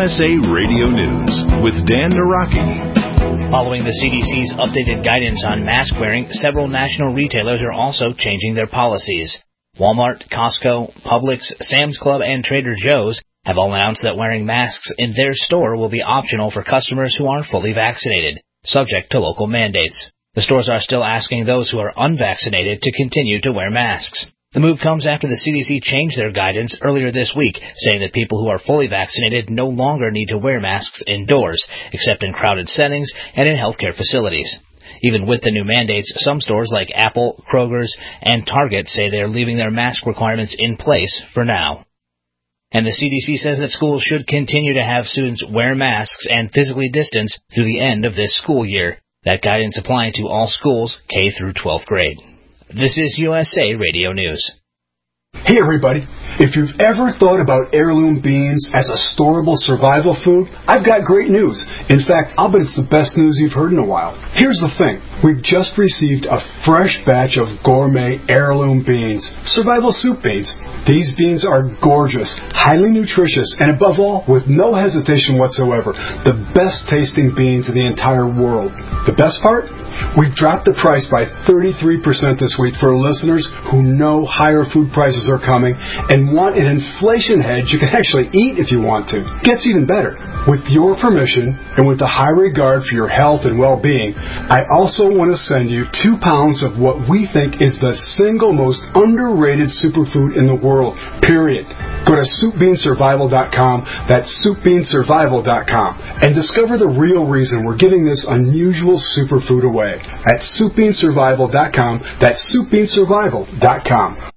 USA Radio News with Dan Naraki. Following the CDC's updated guidance on mask wearing, several national retailers are also changing their policies. Walmart, Costco, Publix, Sam's Club, and Trader Joe's have all announced that wearing masks in their store will be optional for customers who aren't fully vaccinated, subject to local mandates. The stores are still asking those who are unvaccinated to continue to wear masks. The move comes after the CDC changed their guidance earlier this week, saying that people who are fully vaccinated no longer need to wear masks indoors, except in crowded settings and in healthcare facilities. Even with the new mandates, some stores like Apple, Kroger's, and Target say they are leaving their mask requirements in place for now. And the CDC says that schools should continue to have students wear masks and physically distance through the end of this school year. That guidance applying to all schools K through 12th grade. This is USA Radio News. Hey everybody, if you've ever thought about heirloom beans as a storable survival food, I've got great news. In fact, I'll bet it's the best news you've heard in a while. Here's the thing. We've just received a fresh batch of gourmet heirloom beans, survival soup beans. These beans are gorgeous, highly nutritious, and above all, with no hesitation whatsoever, the best tasting beans in the entire world. The best part? We've dropped the price by 33% this week for listeners who know higher food prices are coming and want an inflation hedge you can actually eat if you want to. Gets even better. With your permission and with the high regard for your health and well-being, I also want to send you 2 pounds of what we think is the single most underrated superfood in the world, period. Go to SoupBeanSurvival.com, that's SoupBeanSurvival.com, and discover the real reason we're giving this unusual superfood away at SoupBeanSurvival.com, that's SoupBeanSurvival.com.